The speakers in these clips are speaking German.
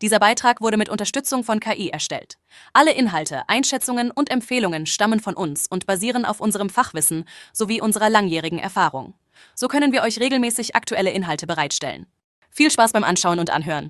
Dieser Beitrag wurde mit Unterstützung von KI erstellt. Alle Inhalte, Einschätzungen und Empfehlungen stammen von uns und basieren auf unserem Fachwissen sowie unserer langjährigen Erfahrung. So können wir euch regelmäßig aktuelle Inhalte bereitstellen. Viel Spaß beim Anschauen und Anhören.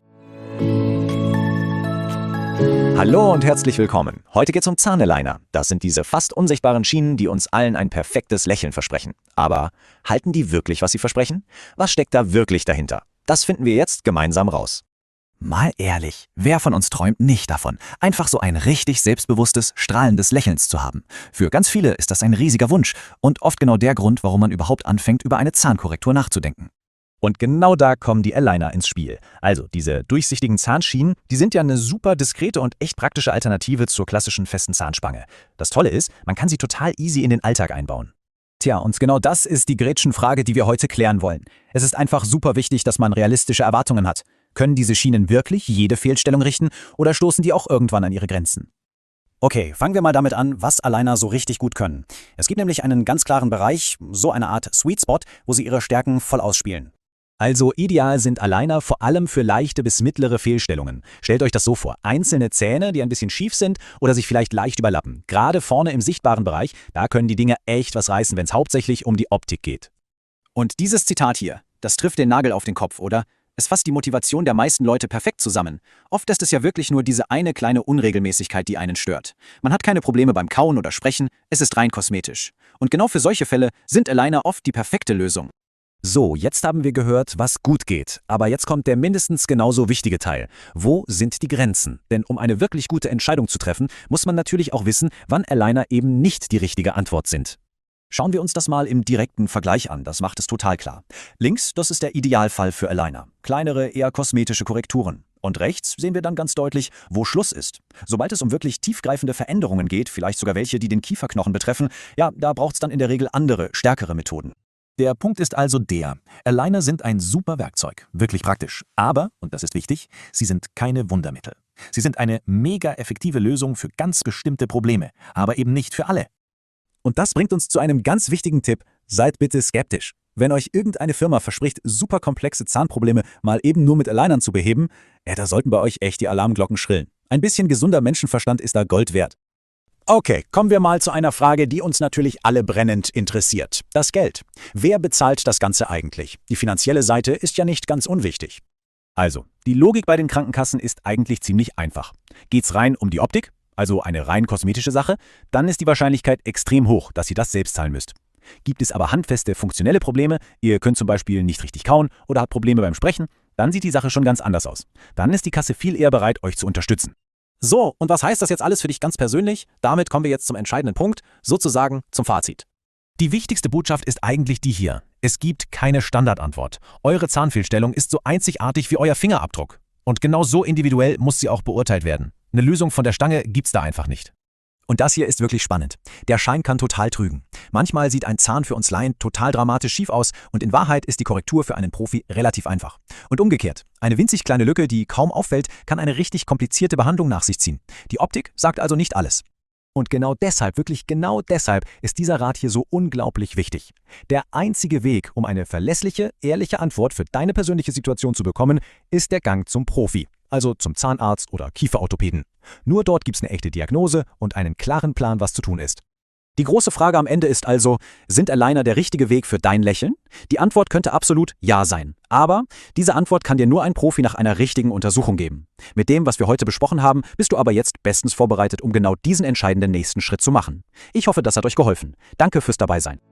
Hallo und herzlich willkommen. Heute geht's um Zahnaligner. Das sind diese fast unsichtbaren Schienen, die uns allen ein perfektes Lächeln versprechen. Aber halten die wirklich, was sie versprechen? Was steckt da wirklich dahinter? Das finden wir jetzt gemeinsam raus. Mal ehrlich, wer von uns träumt nicht davon, einfach so ein richtig selbstbewusstes, strahlendes Lächelns zu haben? Für ganz viele ist das ein riesiger Wunsch und oft genau der Grund, warum man überhaupt anfängt, über eine Zahnkorrektur nachzudenken. Und genau da kommen die Aligner ins Spiel. Also diese durchsichtigen Zahnschienen, die sind ja eine super diskrete und echt praktische Alternative zur klassischen festen Zahnspange. Das Tolle ist, man kann sie total easy in den Alltag einbauen. Tja, und genau das ist die Gretchenfrage, die wir heute klären wollen. Es ist einfach super wichtig, dass man realistische Erwartungen hat. Können diese Schienen wirklich jede Fehlstellung richten oder stoßen die auch irgendwann an ihre Grenzen? Okay, fangen wir mal damit an, was Aligner so richtig gut können. Es gibt nämlich einen ganz klaren Bereich, so eine Art Sweet Spot, wo sie ihre Stärken voll ausspielen. Also ideal sind Aligner vor allem für leichte bis mittlere Fehlstellungen. Stellt euch das so vor, einzelne Zähne, die ein bisschen schief sind oder sich vielleicht leicht überlappen. Gerade vorne im sichtbaren Bereich, da können die Dinger echt was reißen, wenn es hauptsächlich um die Optik geht. Und dieses Zitat hier, das trifft den Nagel auf den Kopf, oder? Es fasst die Motivation der meisten Leute perfekt zusammen. Oft ist es ja wirklich nur diese eine kleine Unregelmäßigkeit, die einen stört. Man hat keine Probleme beim Kauen oder Sprechen, es ist rein kosmetisch. Und genau für solche Fälle sind Aligner oft die perfekte Lösung. So, jetzt haben wir gehört, was gut geht. Aber jetzt kommt der mindestens genauso wichtige Teil. Wo sind die Grenzen? Denn um eine wirklich gute Entscheidung zu treffen, muss man natürlich auch wissen, wann Aligner eben nicht die richtige Antwort sind. Schauen wir uns das mal im direkten Vergleich an, das macht es total klar. Links, das ist der Idealfall für Aligner. Kleinere, eher kosmetische Korrekturen. Und rechts sehen wir dann ganz deutlich, wo Schluss ist. Sobald es um wirklich tiefgreifende Veränderungen geht, vielleicht sogar welche, die den Kieferknochen betreffen, ja, da braucht es dann in der Regel andere, stärkere Methoden. Der Punkt ist also der, Aligner sind ein super Werkzeug, wirklich praktisch. Aber, und das ist wichtig, sie sind keine Wundermittel. Sie sind eine mega effektive Lösung für ganz bestimmte Probleme, aber eben nicht für alle. Und das bringt uns zu einem ganz wichtigen Tipp. Seid bitte skeptisch. Wenn euch irgendeine Firma verspricht, super komplexe Zahnprobleme mal eben nur mit Alignern zu beheben, ja, da sollten bei euch echt die Alarmglocken schrillen. Ein bisschen gesunder Menschenverstand ist da Gold wert. Okay, kommen wir mal zu einer Frage, die uns natürlich alle brennend interessiert. Das Geld. Wer bezahlt das Ganze eigentlich? Die finanzielle Seite ist ja nicht ganz unwichtig. Also, die Logik bei den Krankenkassen ist eigentlich ziemlich einfach. Geht's rein um die Optik, also eine rein kosmetische Sache, dann ist die Wahrscheinlichkeit extrem hoch, dass ihr das selbst zahlen müsst. Gibt es aber handfeste funktionelle Probleme, ihr könnt zum Beispiel nicht richtig kauen oder habt Probleme beim Sprechen, dann sieht die Sache schon ganz anders aus. Dann ist die Kasse viel eher bereit, euch zu unterstützen. So, und was heißt das jetzt alles für dich ganz persönlich? Damit kommen wir jetzt zum entscheidenden Punkt, sozusagen zum Fazit. Die wichtigste Botschaft ist eigentlich die hier. Es gibt keine Standardantwort. Eure Zahnfehlstellung ist so einzigartig wie euer Fingerabdruck. Und genau so individuell muss sie auch beurteilt werden. Eine Lösung von der Stange gibt's da einfach nicht. Und das hier ist wirklich spannend. Der Schein kann total trügen. Manchmal sieht ein Zahn für uns Laien total dramatisch schief aus und in Wahrheit ist die Korrektur für einen Profi relativ einfach. Und umgekehrt, eine winzig kleine Lücke, die kaum auffällt, kann eine richtig komplizierte Behandlung nach sich ziehen. Die Optik sagt also nicht alles. Und genau deshalb, wirklich genau deshalb, ist dieser Rat hier so unglaublich wichtig. Der einzige Weg, um eine verlässliche, ehrliche Antwort für deine persönliche Situation zu bekommen, ist der Gang zum Profi. Also zum Zahnarzt oder Kieferorthopäden. Nur dort gibt es eine echte Diagnose und einen klaren Plan, was zu tun ist. Die große Frage am Ende ist also, sind Aligner der richtige Weg für dein Lächeln? Die Antwort könnte absolut ja sein. Aber diese Antwort kann dir nur ein Profi nach einer richtigen Untersuchung geben. Mit dem, was wir heute besprochen haben, bist du aber jetzt bestens vorbereitet, um genau diesen entscheidenden nächsten Schritt zu machen. Ich hoffe, das hat euch geholfen. Danke fürs Dabeisein.